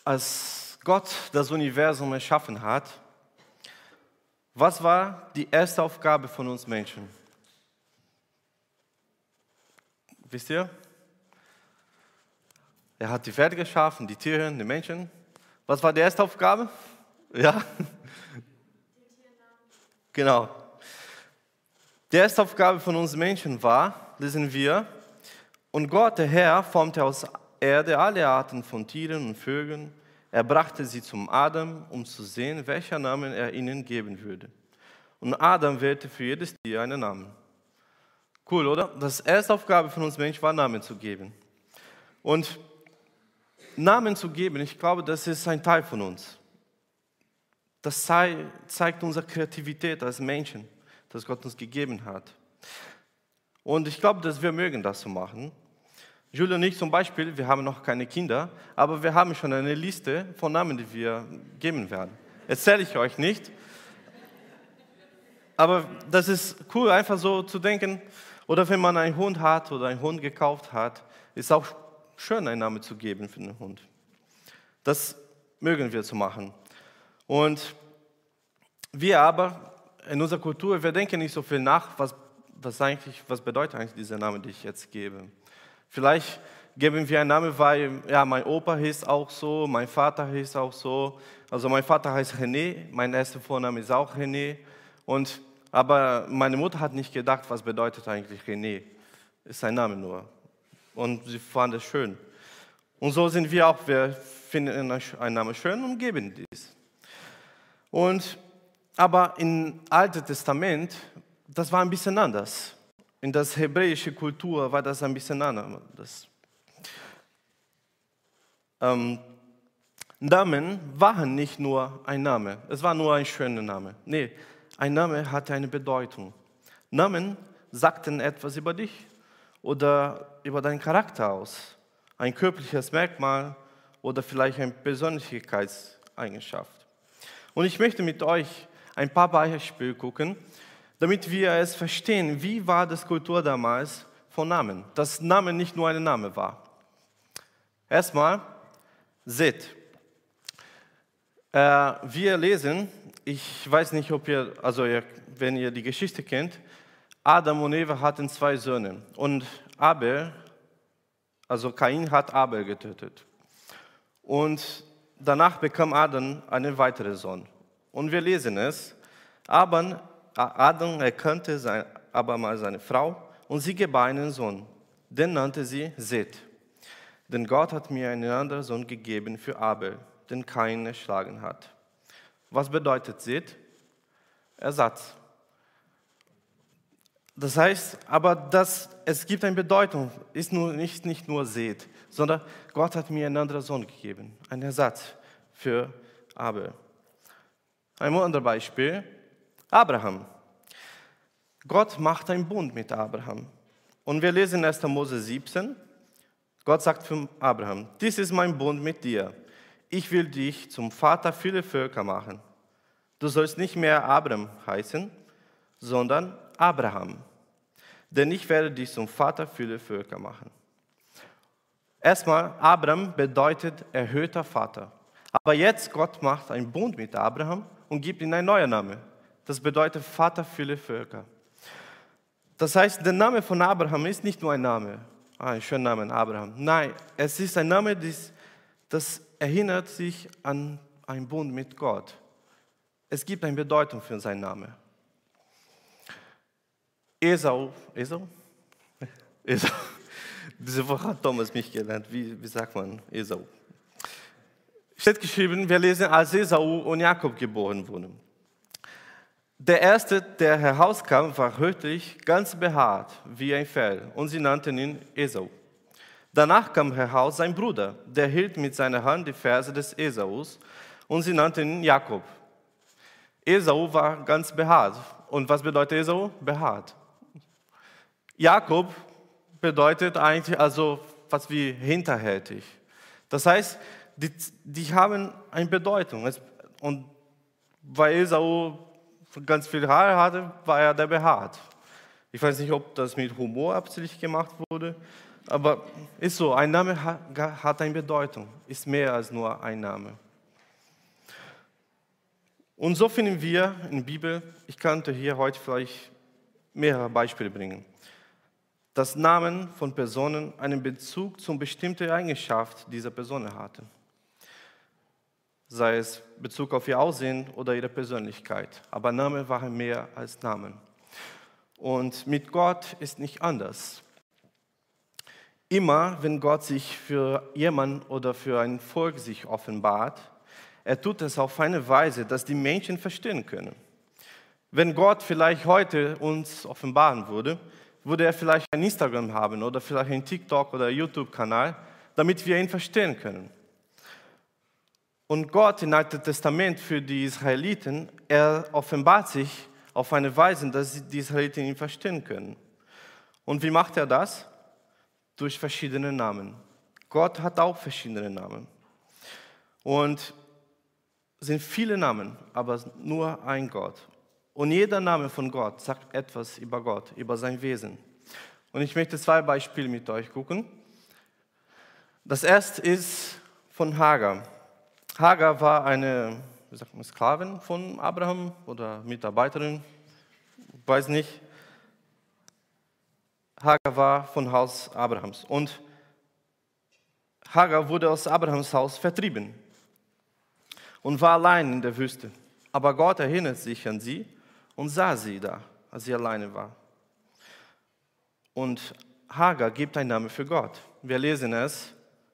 Als Gott das Universum erschaffen hat, was war die erste Aufgabe von uns Menschen? Wisst ihr? Er hat die Welt geschaffen, die Tiere, die Menschen. Was war die erste Aufgabe? Ja? Genau. Die erste Aufgabe von uns Menschen war, lesen wir, und Gott, der Herr, formte aus Erde alle Arten von Tieren und Vögeln. Er brachte sie zum Adam, um zu sehen, welcher Namen er ihnen geben würde. Und Adam wählte für jedes Tier einen Namen. Cool, oder? Das erste Aufgabe von uns Menschen war, Namen zu geben. Und Namen zu geben, ich glaube, das ist ein Teil von uns. Das zeigt unsere Kreativität als Menschen, das Gott uns gegeben hat. Und ich glaube, dass wir mögen das so machen. Julia und ich zum Beispiel, wir haben noch keine Kinder, aber wir haben schon eine Liste von Namen, die wir geben werden. Erzähle ich euch nicht. Aber das ist cool, einfach so zu denken. Oder wenn man einen Hund hat oder einen Hund gekauft hat, ist auch schön, einen Namen zu geben für den Hund. Das mögen wir zu machen. Und wir aber in unserer Kultur, wir denken nicht so viel nach, was bedeutet eigentlich dieser Name, den ich jetzt gebe. Vielleicht geben wir einen Namen, weil ja, mein Opa hieß auch so, mein Vater hieß auch so. Also mein Vater heißt René, mein erster Vorname ist auch René. Aber meine Mutter hat nicht gedacht, was bedeutet eigentlich René. Ist ein Name nur. Und sie fand es schön. Und so sind wir auch, wir finden einen Namen schön und geben dies. Aber im Alten Testament, das war ein bisschen anders. In der hebräischen Kultur war das ein bisschen anders. Namen waren nicht nur ein Name, es war nur ein schöner Name. Nee, ein Name hatte eine Bedeutung. Namen sagten etwas über dich oder über deinen Charakter aus. Ein körperliches Merkmal oder vielleicht eine Persönlichkeitseigenschaft. Und ich möchte mit euch ein paar Beispiele gucken, damit wir es verstehen, wie war das Kultur damals von Namen. Dass Name nicht nur ein Name war. Erstmal Seth. Wir lesen, ich weiß nicht, ob wenn ihr die Geschichte kennt, Adam und Eva hatten 2 Söhne und Kain hat Abel getötet. Und danach bekam Adam einen weiteren Sohn. Und wir lesen es, aber Adam erkannte abermals seine Frau und sie gebar einen Sohn. Den nannte sie Seth. Denn Gott hat mir einen anderen Sohn gegeben für Abel, den Kain erschlagen hat. Was bedeutet Seth? Ersatz. Das heißt, es gibt eine Bedeutung, ist nicht nur Seth, sondern Gott hat mir einen anderen Sohn gegeben, einen Ersatz für Abel. Ein anderes Beispiel, Abraham. Gott macht einen Bund mit Abraham. Und wir lesen in 1. Mose 17, Gott sagt für Abraham, dies ist mein Bund mit dir. Ich will dich zum Vater vieler Völker machen. Du sollst nicht mehr Abram heißen, sondern Abraham. Denn ich werde dich zum Vater vieler Völker machen. Erstmal, Abram bedeutet erhöhter Vater. Aber jetzt Gott macht einen Bund mit Abraham und gibt ihm einen neuen Namen. Das bedeutet Vater vieler Völker. Das heißt, der Name von Abraham ist nicht nur ein Name. Ein schöner Name, Abraham. Nein, es ist ein Name, das erinnert sich an einen Bund mit Gott. Es gibt eine Bedeutung für seinen Namen. Esau. Diese Woche hat Thomas mich gelernt. Wie sagt man Esau? Steht geschrieben, wir lesen, als Esau und Jakob geboren wurden. Der erste, der herauskam, war rötlich, ganz behaart wie ein Fell, und sie nannten ihn Esau. Danach kam heraus sein Bruder, der hielt mit seiner Hand die Ferse des Esaus, und sie nannten ihn Jakob. Esau war ganz behaart. Und was bedeutet Esau? Behaart. Jakob bedeutet eigentlich was wie hinterhältig. Das heißt, die haben eine Bedeutung. Und weil Esau ganz viel Haare hatte, war er der behaart. Ich weiß nicht, ob das mit Humor absichtlich gemacht wurde, aber ist so, ein Name hat eine Bedeutung, ist mehr als nur ein Name. Und so finden wir in der Bibel, ich könnte hier heute vielleicht mehrere Beispiele bringen, dass Namen von Personen einen Bezug zu bestimmten Eigenschaften dieser Person hatten. Sei es Bezug auf ihr Aussehen oder ihre Persönlichkeit. Aber Namen waren mehr als Namen. Und mit Gott ist nicht anders. Immer, wenn Gott sich für jemanden oder für ein Volk sich offenbart, er tut es auf eine Weise, dass die Menschen verstehen können. Wenn Gott vielleicht heute uns offenbaren würde, würde er vielleicht ein Instagram haben oder vielleicht einen TikTok- oder YouTube-Kanal, damit wir ihn verstehen können. Und Gott im Alten Testament für die Israeliten, er offenbart sich auf eine Weise, dass die Israeliten ihn verstehen können. Und wie macht er das? Durch verschiedene Namen. Gott hat auch verschiedene Namen. Und es sind viele Namen, aber nur ein Gott. Und jeder Name von Gott sagt etwas über Gott, über sein Wesen. Und ich möchte 2 Beispiele mit euch gucken. Das erste ist von Hagar. Hagar war eine, Sklavin von Abraham oder Mitarbeiterin, weiß nicht. Hagar war von Haus Abrahams. Und Hagar wurde aus Abrahams Haus vertrieben und war allein in der Wüste. Aber Gott erinnert sich an sie und sah sie da, als sie alleine war. Und Hagar gibt einen Namen für Gott. Wir lesen es.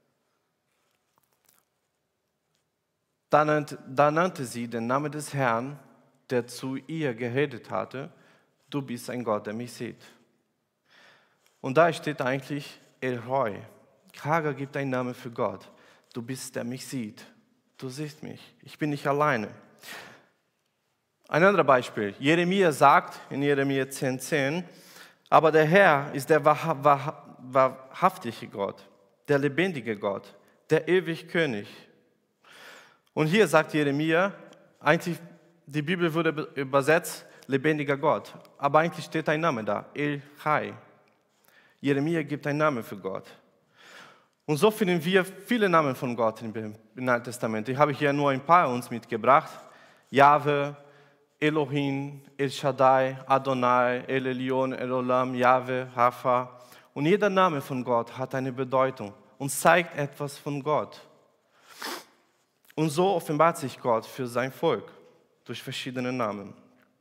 Da nannte sie den Namen des Herrn, der zu ihr geredet hatte, du bist ein Gott, der mich sieht. Und da steht eigentlich El Roi. Hagar gibt einen Namen für Gott. Du bist, der mich sieht. Du siehst mich. Ich bin nicht alleine. Ein anderes Beispiel. Jeremia sagt in Jeremia 10,10, aber der Herr ist der wahrhaftige Gott, der lebendige Gott, der ewige König. Und hier sagt Jeremia, eigentlich die Bibel wurde übersetzt, lebendiger Gott, aber eigentlich steht ein Name da, El Chai. Jeremia gibt einen Namen für Gott. Und so finden wir viele Namen von Gott im Alten Testament. Ich habe hier nur ein paar uns mitgebracht. Jahwe, Elohim, El Shaddai, Adonai, El Elyon, El Olam, Jahwe, Rapha. Und jeder Name von Gott hat eine Bedeutung und zeigt etwas von Gott. Und so offenbart sich Gott für sein Volk durch verschiedene Namen.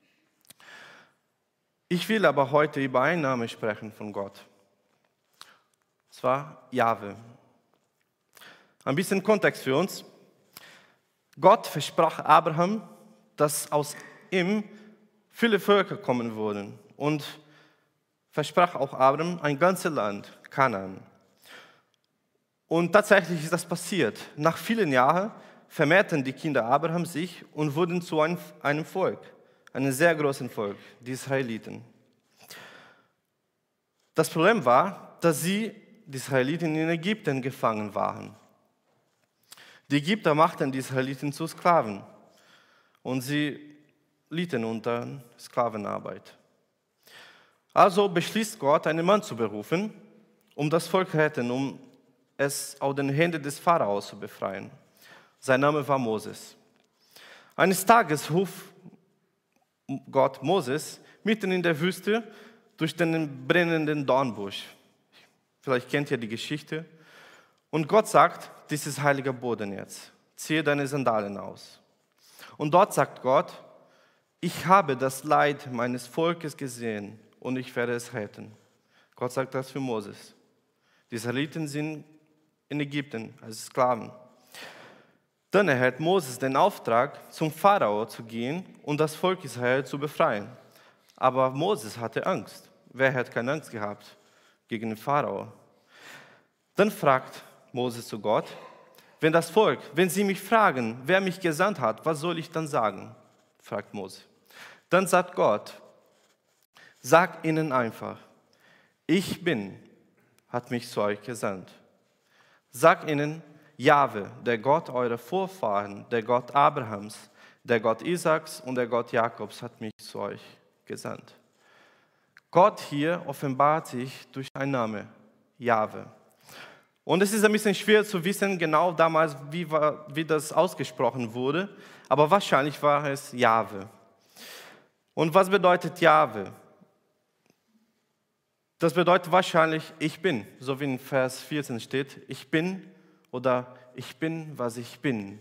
Ich will aber heute über einen Namen sprechen von Gott. Und zwar Jahwe. Ein bisschen Kontext für uns. Gott versprach Abraham, dass aus ihm viele Völker kommen würden. Und versprach auch Abraham ein ganzes Land, Kanaan. Und tatsächlich ist das passiert. Nach vielen Jahren vermehrten die Kinder Abraham sich und wurden zu einem Volk, einem sehr großen Volk, die Israeliten. Das Problem war, dass die Israeliten in Ägypten gefangen waren. Die Ägypter machten die Israeliten zu Sklaven und sie litten unter Sklavenarbeit. Also beschließt Gott, einen Mann zu berufen, um das Volk zu retten, um es aus den Händen des Pharaos zu befreien. Sein Name war Moses. Eines Tages rief Gott Moses mitten in der Wüste durch den brennenden Dornbusch. Vielleicht kennt ihr die Geschichte. Und Gott sagt, dies ist heiliger Boden jetzt. Ziehe deine Sandalen aus. Und dort sagt Gott, ich habe das Leid meines Volkes gesehen und ich werde es retten. Gott sagt das für Moses. Die Israeliten sind in Ägypten als Sklaven. Dann erhält Moses den Auftrag, zum Pharao zu gehen und das Volk Israel zu befreien. Aber Moses hatte Angst. Wer hat keine Angst gehabt gegen den Pharao? Dann fragt Moses zu Gott, wenn sie mich fragen, wer mich gesandt hat, was soll ich dann sagen? Fragt Mose. Dann sagt Gott, sag ihnen einfach, ich bin, hat mich zu euch gesandt. Sag ihnen, Jahwe, der Gott eurer Vorfahren, der Gott Abrahams, der Gott Isaaks und der Gott Jakobs hat mich zu euch gesandt. Gott hier offenbart sich durch einen Namen, Jahwe. Und es ist ein bisschen schwer zu wissen, genau damals, wie das ausgesprochen wurde, aber wahrscheinlich war es Jahwe. Und was bedeutet Jahwe? Das bedeutet wahrscheinlich, ich bin, so wie in Vers 14 steht, ich bin oder ich bin, was ich bin.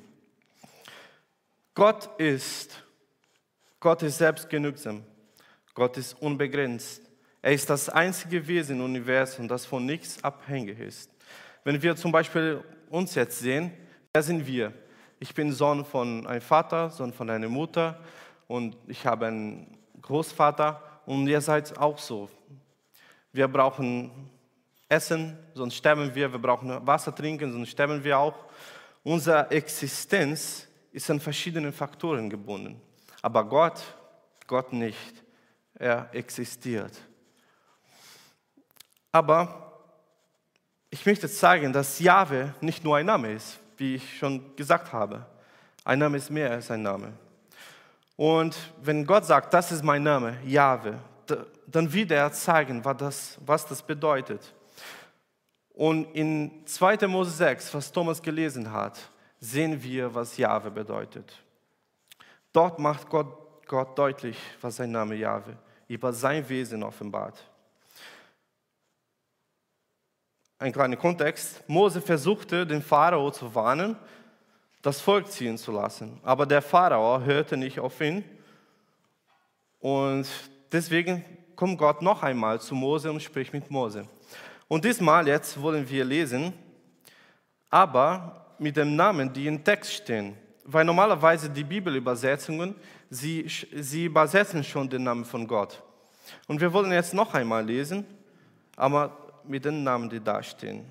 Gott ist selbstgenügsam. Gott ist unbegrenzt. Er ist das einzige Wesen im Universum, das von nichts abhängig ist. Wenn wir zum Beispiel uns jetzt sehen, wer sind wir? Ich bin Sohn von einem Vater, Sohn von einer Mutter und ich habe einen Großvater und ihr seid auch so. Wir brauchen Essen, sonst sterben wir. Wir brauchen Wasser trinken, sonst sterben wir auch. Unsere Existenz ist an verschiedenen Faktoren gebunden. Aber Gott nicht. Er existiert. Aber ich möchte zeigen, dass Jahwe nicht nur ein Name ist, wie ich schon gesagt habe. Ein Name ist mehr als ein Name. Und wenn Gott sagt, das ist mein Name, Jahwe, dann wird er zeigen, was das bedeutet. Und in 2. Mose 6, was Thomas gelesen hat, sehen wir, was Jahwe bedeutet. Dort macht Gott deutlich, was sein Name Jahwe über sein Wesen offenbart. Ein kleiner Kontext. Mose versuchte, den Pharao zu warnen, das Volk ziehen zu lassen. Aber der Pharao hörte nicht auf ihn. Und deswegen kommt Gott noch einmal zu Mose und spricht mit Mose. Und diesmal jetzt wollen wir lesen, aber mit dem Namen, die im Text stehen. Weil normalerweise die Bibelübersetzungen, sie übersetzen schon den Namen von Gott. Und wir wollen jetzt noch einmal lesen, aber mit den Namen, die da stehen.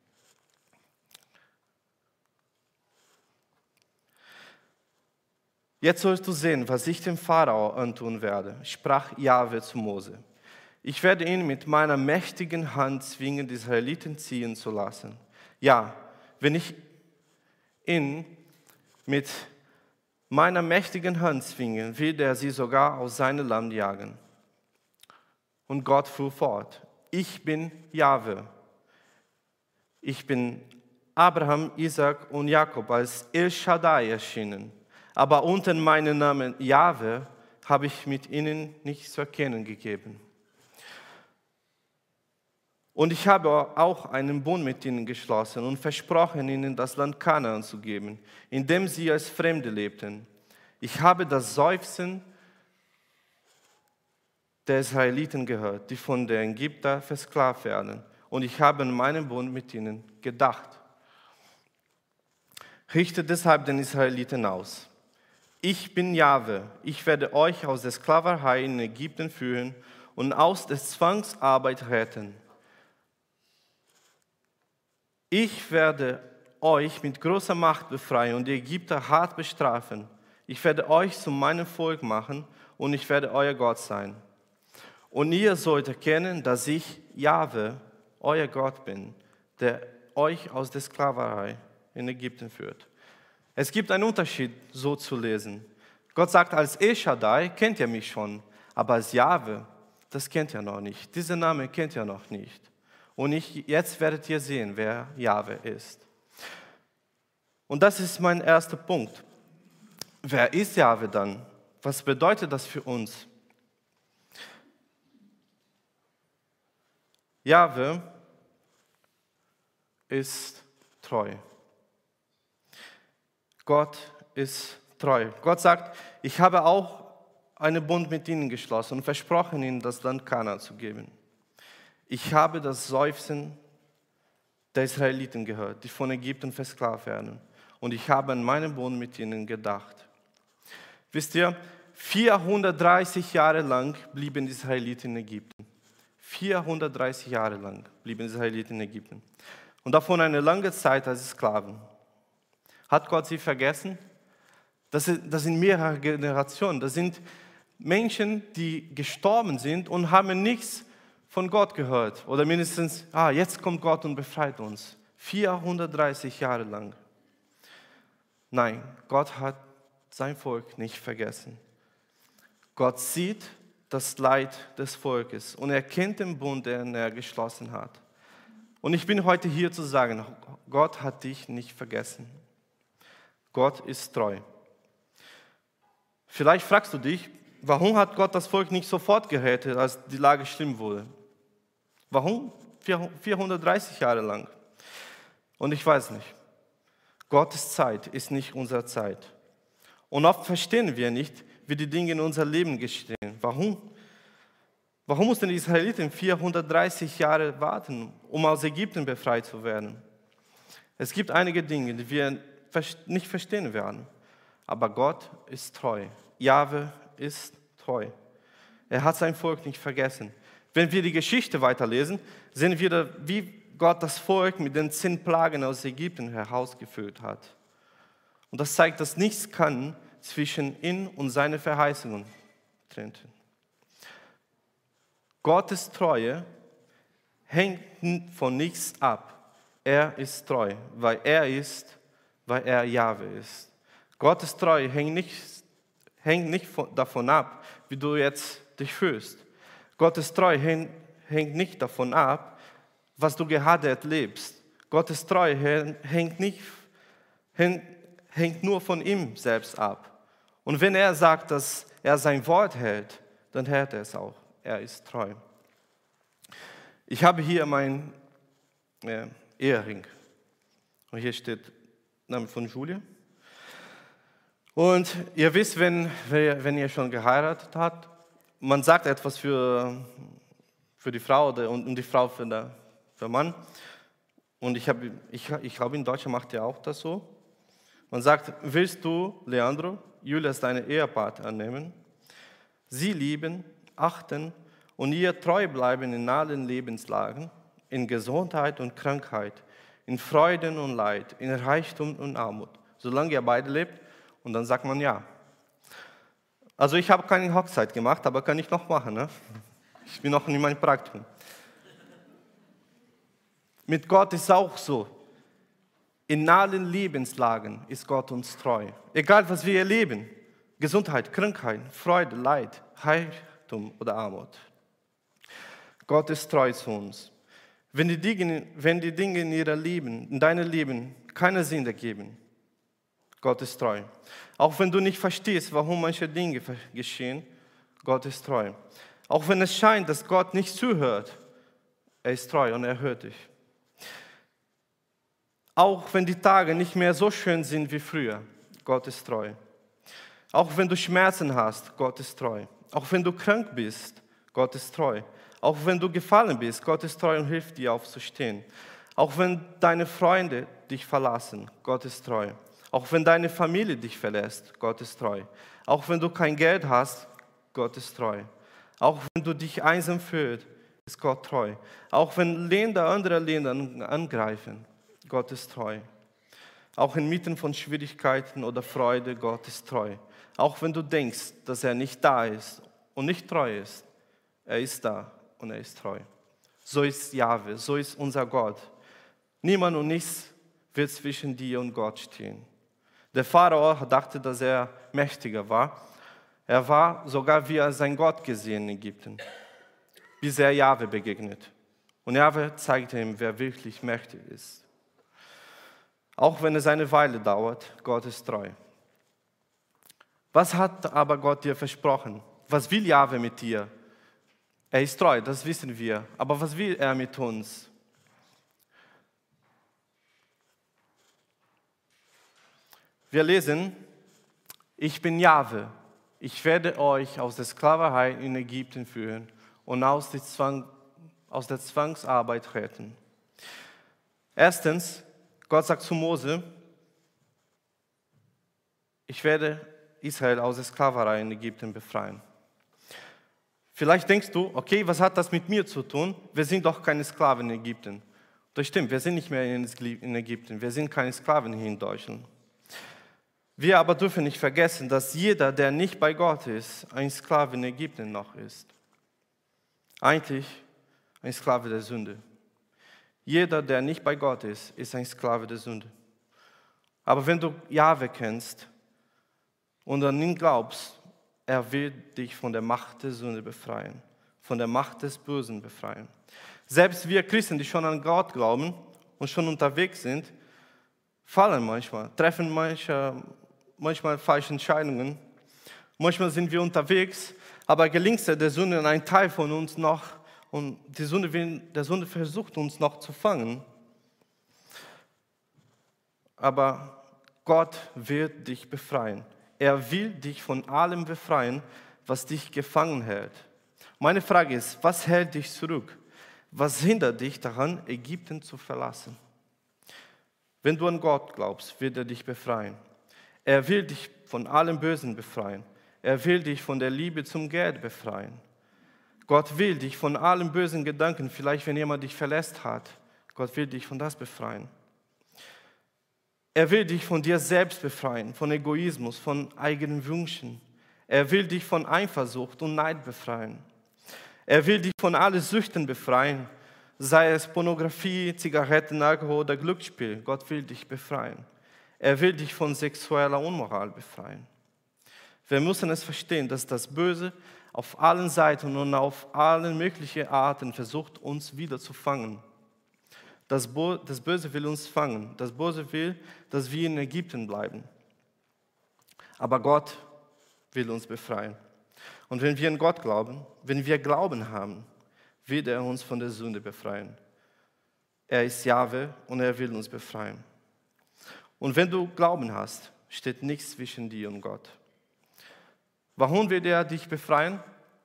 Jetzt sollst du sehen, was ich dem Pharao antun werde, sprach Jahwe zu Mose. Ich werde ihn mit meiner mächtigen Hand zwingen, die Israeliten ziehen zu lassen. Ja, wenn ich ihn mit meiner mächtigen Hand zwinge, wird er sie sogar aus seinem Land jagen. Und Gott fuhr fort. Ich bin Jahwe. Ich bin Abraham, Isaac und Jakob als El Shaddai erschienen. Aber unter meinem Namen Jahwe habe ich mit ihnen nichts zu erkennen gegeben. Und ich habe auch einen Bund mit ihnen geschlossen und versprochen, ihnen das Land Kanaan zu geben, in dem sie als Fremde lebten. Ich habe das Seufzen der Israeliten gehört, die von den Ägyptern versklavt werden. Und ich habe an meinen Bund mit ihnen gedacht. Richte deshalb den Israeliten aus. Ich bin Jahwe, ich werde euch aus der Sklaverei in Ägypten führen und aus der Zwangsarbeit retten. Ich werde euch mit großer Macht befreien und die Ägypter hart bestrafen. Ich werde euch zu meinem Volk machen und ich werde euer Gott sein. Und ihr sollt erkennen, dass ich, Jahwe, euer Gott bin, der euch aus der Sklaverei in Ägypten führt. Es gibt einen Unterschied, so zu lesen. Gott sagt, als El Shaddai kennt ihr mich schon, aber als Jahwe, das kennt ihr noch nicht. Diesen Namen kennt ihr noch nicht. Und jetzt werdet ihr sehen, wer Jahwe ist. Und das ist mein erster Punkt. Wer ist Jahwe dann? Was bedeutet das für uns? Jahwe ist treu. Gott ist treu. Gott sagt, ich habe auch einen Bund mit ihnen geschlossen und versprochen, ihnen das Land Kanaan zu geben. Ich habe das Seufzen der Israeliten gehört, die von Ägypten versklavt werden. Und ich habe an meinen Bund mit ihnen gedacht. Wisst ihr, 430 Jahre lang blieben die Israeliten in Ägypten. 430 Jahre lang blieben die Israeliten in Ägypten. Und davon eine lange Zeit als Sklaven. Hat Gott sie vergessen? Das sind mehrere Generationen. Das sind Menschen, die gestorben sind und haben nichts von Gott gehört. Oder mindestens, jetzt kommt Gott und befreit uns. 430 Jahre lang. Nein, Gott hat sein Volk nicht vergessen. Gott sieht, das Leid des Volkes und er kennt den Bund, den er geschlossen hat. Und ich bin heute hier zu sagen, Gott hat dich nicht vergessen. Gott ist treu. Vielleicht fragst du dich, warum hat Gott das Volk nicht sofort gerettet, als die Lage schlimm wurde? Warum 430 Jahre lang? Und ich weiß nicht. Gottes Zeit ist nicht unsere Zeit. Und oft verstehen wir nicht, wie die Dinge in unser Leben geschehen. Warum? Warum mussten die Israeliten 430 Jahre warten, um aus Ägypten befreit zu werden? Es gibt einige Dinge, die wir nicht verstehen werden. Aber Gott ist treu. Jahwe ist treu. Er hat sein Volk nicht vergessen. Wenn wir die Geschichte weiterlesen, sehen wir, wie Gott das Volk mit den 10 Plagen aus Ägypten herausgeführt hat. Und das zeigt, dass nichts kann zwischen ihn und seine Verheißungen treten. Gottes Treue hängt von nichts ab. Er ist treu, weil er Jahwe ist. Gottes Treue hängt nicht davon ab, wie du jetzt dich fühlst. Gottes Treue hängt nicht davon ab, was du gerade erlebst. Gottes Treue hängt nur von ihm selbst ab. Und wenn er sagt, dass er sein Wort hält, dann hält er es auch. Er ist treu. Ich habe hier meinen Ehering. Und hier steht der Name von Julia. Und ihr wisst, wenn ihr schon geheiratet habt, man sagt etwas für die Frau und die Frau für den Mann. Und ich glaube, in Deutschland macht ihr auch das so. Man sagt, willst du, Leandro, Julia als deine Ehepartner annehmen, sie lieben, achten und ihr treu bleiben in allen Lebenslagen, in Gesundheit und Krankheit, in Freuden und Leid, in Reichtum und Armut, solange ihr beide lebt. Und dann sagt man ja. Also ich habe keine Hochzeit gemacht, aber kann ich noch machen. Ne? Ich bin noch in meinem Praktikum. Mit Gott ist auch so. In allen Lebenslagen ist Gott uns treu. Egal, was wir erleben. Gesundheit, Krankheit, Freude, Leid, Reichtum oder Armut. Gott ist treu zu uns. Wenn die Dinge in deinem Leben keine Sinn ergeben, Gott ist treu. Auch wenn du nicht verstehst, warum manche Dinge geschehen, Gott ist treu. Auch wenn es scheint, dass Gott nicht zuhört, er ist treu und er hört dich. Auch wenn die Tage nicht mehr so schön sind wie früher, Gott ist treu. Auch wenn du Schmerzen hast, Gott ist treu. Auch wenn du krank bist, Gott ist treu. Auch wenn du gefallen bist, Gott ist treu und hilft dir aufzustehen. Auch wenn deine Freunde dich verlassen, Gott ist treu. Auch wenn deine Familie dich verlässt, Gott ist treu. Auch wenn du kein Geld hast, Gott ist treu. Auch wenn du dich einsam fühlst, ist Gott treu. Auch wenn Länder andere Länder angreifen, Gott ist treu. Auch inmitten von Schwierigkeiten oder Freude, Gott ist treu. Auch wenn du denkst, dass er nicht da ist und nicht treu ist, er ist da und er ist treu. So ist Jahwe, so ist unser Gott. Niemand und nichts wird zwischen dir und Gott stehen. Der Pharao dachte, dass er mächtiger war. Er war sogar wie sein Gott gesehen in Ägypten, bis er Jahwe begegnet. Und Jahwe zeigte ihm, wer wirklich mächtig ist. Auch wenn es eine Weile dauert, Gott ist treu. Was hat aber Gott dir versprochen? Was will Jahwe mit dir? Er ist treu, das wissen wir. Aber was will er mit uns? Wir lesen, ich bin Jahwe, ich werde euch aus der Sklaverei in Ägypten führen und aus der Zwangsarbeit retten. Erstens, Gott sagt zu Mose, ich werde Israel aus der Sklaverei in Ägypten befreien. Vielleicht denkst du, okay, was hat das mit mir zu tun? Wir sind doch keine Sklaven in Ägypten. Das stimmt, wir sind nicht mehr in Ägypten, wir sind keine Sklaven hier in Deutschland. Wir aber dürfen nicht vergessen, dass jeder, der nicht bei Gott ist, ein Sklave in Ägypten noch ist. Eigentlich ein Sklave der Sünde. Jeder, der nicht bei Gott ist ein Sklave der Sünde. Aber wenn du Jahwe kennst und an ihn glaubst Er will dich von der Macht der Sünde befreien, von der Macht des Bösen befreien. Selbst wir Christen, die schon an Gott glauben und schon unterwegs sind, fallen manchmal, treffen manchmal falsche Entscheidungen. Manchmal sind wir unterwegs, aber gelingt der Sünde ein Teil von uns noch und der Sünde versucht uns noch zu fangen. Aber Gott wird dich befreien. Er will dich von allem befreien, was dich gefangen hält. Meine Frage ist, was hält dich zurück? Was hindert dich daran, Ägypten zu verlassen? Wenn du an Gott glaubst, wird er dich befreien. Er will dich von allem Bösen befreien. Er will dich von der Liebe zum Geld befreien. Gott will dich von allen bösen Gedanken, vielleicht wenn jemand dich verletzt hat, Gott will dich von das befreien. Er will dich von dir selbst befreien, von Egoismus, von eigenen Wünschen. Er will dich von Eifersucht und Neid befreien. Er will dich von allen Süchten befreien, sei es Pornografie, Zigaretten, Alkohol oder Glücksspiel. Gott will dich befreien. Er will dich von sexueller Unmoral befreien. Wir müssen es verstehen, dass das Böse auf allen Seiten und auf allen möglichen Arten versucht, uns wieder zu fangen. Das Böse will uns fangen. Das Böse will, dass wir in Ägypten bleiben. Aber Gott will uns befreien. Und wenn wir an Gott glauben, wenn wir Glauben haben, wird er uns von der Sünde befreien. Er ist Jahwe und er will uns befreien. Und wenn du Glauben hast, steht nichts zwischen dir und Gott. Warum wird er dich befreien?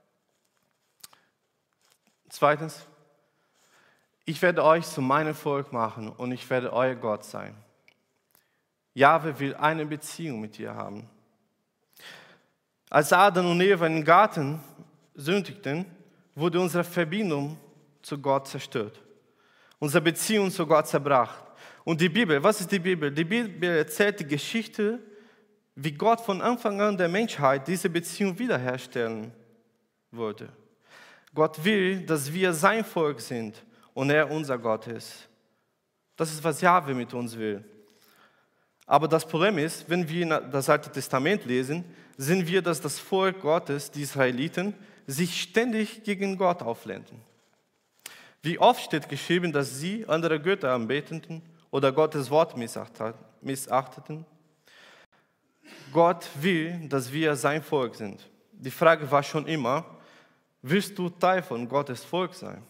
Zweitens, ich werde euch zu meinem Volk machen und ich werde euer Gott sein. Jahwe will eine Beziehung mit dir haben. Als Adam und Eva im Garten sündigten, wurde unsere Verbindung zu Gott zerstört. Unsere Beziehung zu Gott zerbrach. Und die Bibel, was ist die Bibel? Die Bibel erzählt die Geschichte, wie Gott von Anfang an der Menschheit diese Beziehung wiederherstellen wollte. Gott will, dass wir sein Volk sind und er unser Gott ist. Das ist, was Jahwe mit uns will. Aber das Problem ist, wenn wir das Alte Testament lesen, sehen wir, dass das Volk Gottes, die Israeliten, sich ständig gegen Gott auflehnten. Wie oft steht geschrieben, dass sie andere Götter anbeteten oder Gottes Wort missachteten? Gott will, dass wir sein Volk sind. Die Frage war schon immer, willst du Teil von Gottes Volk sein?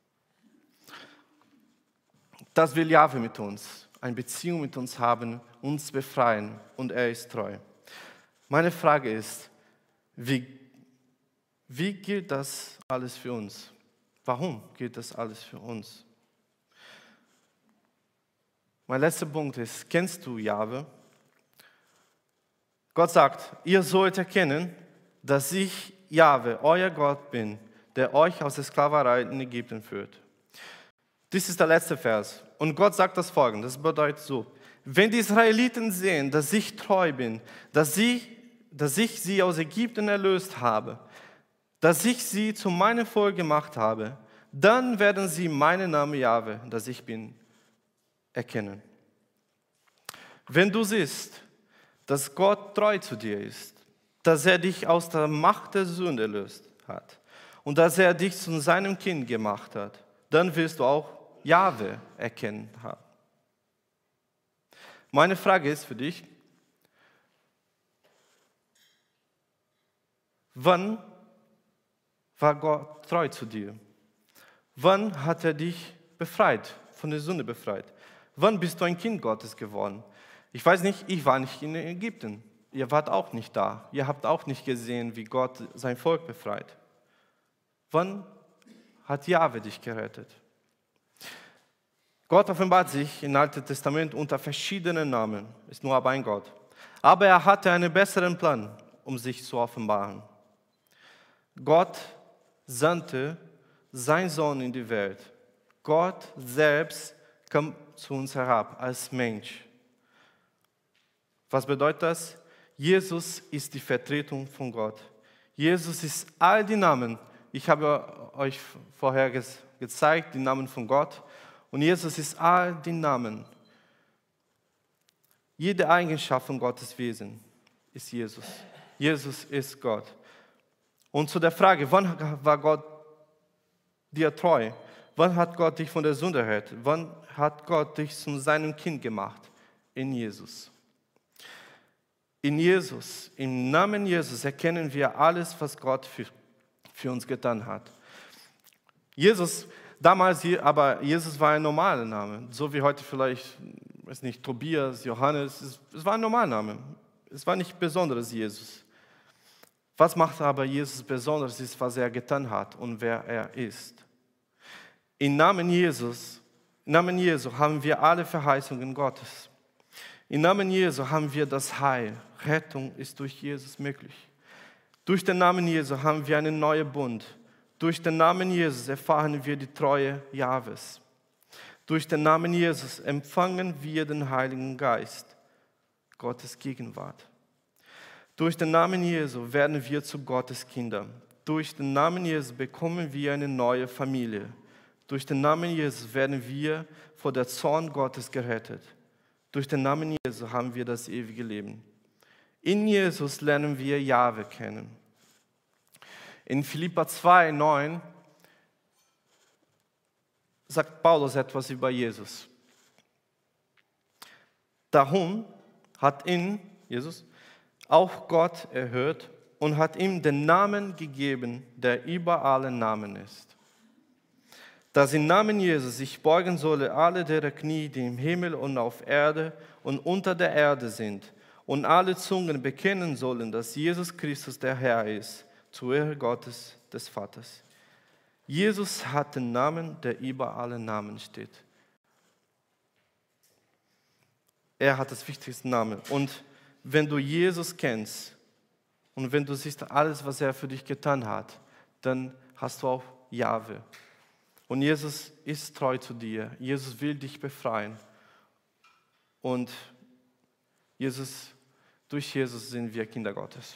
Das will Jahwe mit uns, eine Beziehung mit uns haben, uns befreien und er ist treu. Meine Frage ist, wie gilt das alles für uns? Warum gilt das alles für uns? Mein letzter Punkt ist, kennst du Jahwe? Gott sagt, ihr sollt erkennen, dass ich Jahwe, euer Gott bin, der euch aus der Sklaverei in Ägypten führt. Dies ist der letzte Vers. Und Gott sagt das Folgende, das bedeutet so, wenn die Israeliten sehen, dass ich treu bin, dass ich sie aus Ägypten erlöst habe, dass ich sie zu meinem Volk gemacht habe, dann werden sie meinen Namen Jahwe, dass ich bin, erkennen. Wenn du siehst, dass Gott treu zu dir ist, dass er dich aus der Macht der Sünde erlöst hat und dass er dich zu seinem Kind gemacht hat, dann wirst du auch Jahwe erkennen haben. Meine Frage ist für dich, wann war Gott treu zu dir? Wann hat er dich befreit, von der Sünde befreit? Wann bist du ein Kind Gottes geworden? Ich weiß nicht, ich war nicht in Ägypten. Ihr wart auch nicht da. Ihr habt auch nicht gesehen, wie Gott sein Volk befreit. Wann hat Jahwe dich gerettet? Gott offenbart sich im Alten Testament unter verschiedenen Namen. Ist nur aber ein Gott. Aber er hatte einen besseren Plan, um sich zu offenbaren. Gott sandte seinen Sohn in die Welt. Gott selbst kam zu uns herab als Mensch. Was bedeutet das? Jesus ist die Vertretung von Gott. Jesus ist all die Namen. Ich habe euch vorher gezeigt, die Namen von Gott. Und Jesus ist all die Namen. Jede Eigenschaft von Gottes Wesen ist Jesus. Jesus ist Gott. Und zu der Frage, wann war Gott dir treu? Wann hat Gott dich von der Sünde errettet? Wann hat Gott dich zu seinem Kind gemacht? In Jesus. In Jesus, im Namen Jesus erkennen wir alles, was Gott für uns getan hat. Jesus, damals hier, aber Jesus war ein normaler Name. So wie heute vielleicht, weiß nicht, Tobias, Johannes. Es war ein normaler Name. Es war nicht besonderes Jesus. Was macht aber Jesus besonders, ist, was er getan hat und wer er ist. Im Namen Jesu haben wir alle Verheißungen Gottes. Im Namen Jesu haben wir das Heil. Rettung ist durch Jesus möglich. Durch den Namen Jesu haben wir einen neuen Bund. Durch den Namen Jesus erfahren wir die Treue Jahwes. Durch den Namen Jesus empfangen wir den Heiligen Geist, Gottes Gegenwart. Durch den Namen Jesu werden wir zu Gottes Kindern. Durch den Namen Jesu bekommen wir eine neue Familie. Durch den Namen Jesus werden wir vor der Zorn Gottes gerettet. Durch den Namen Jesu haben wir das ewige Leben. In Jesus lernen wir Jahwe kennen. In Philipper 2,9 sagt Paulus etwas über Jesus. Darum hat ihn, Jesus, auch Gott erhört und hat ihm den Namen gegeben, der über alle Namen ist. Dass im Namen Jesus sich beugen solle alle derer Knie, die im Himmel und auf Erde und unter der Erde sind, und alle Zungen bekennen sollen, dass Jesus Christus der Herr ist, zur Ehre Gottes des Vaters. Jesus hat den Namen, der über alle Namen steht. Er hat das wichtigste Namen. Und wenn du Jesus kennst und wenn du siehst alles, was er für dich getan hat, dann hast du auch Jahwe. Und Jesus ist treu zu dir. Jesus will dich befreien. Und durch Jesus sind wir Kinder Gottes.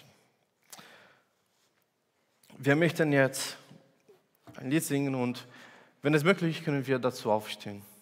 Wir möchten jetzt ein Lied singen und wenn es möglich ist, können wir dazu aufstehen.